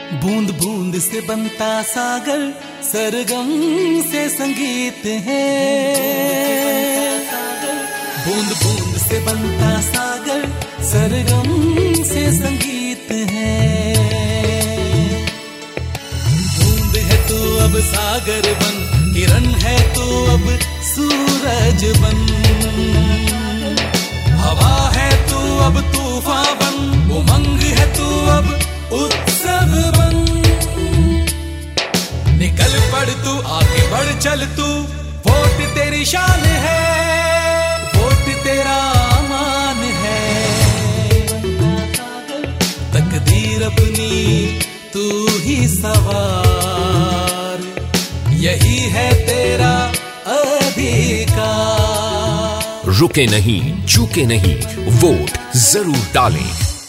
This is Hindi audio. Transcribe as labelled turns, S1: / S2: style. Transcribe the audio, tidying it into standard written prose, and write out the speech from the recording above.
S1: बूंद बूंद से बनता सागर, सरगम से संगीत है। बूंद बूंद से बनता सागर, सरगम से संगीत है। बूंद है तू अब सागर बन, किरण है तू अब सूरज बन। हवा है तू अब तूफान बन, उमंग है तू अब उत्सव बन। निकल पड़ तू, आगे बढ़ चल तू, वोट तेरी शान है, वोट तेरा मान है। तकदीर अपनी तू ही सवार, यही है तेरा अधिकार।
S2: रुके नहीं, चूके नहीं, वोट जरूर डालें।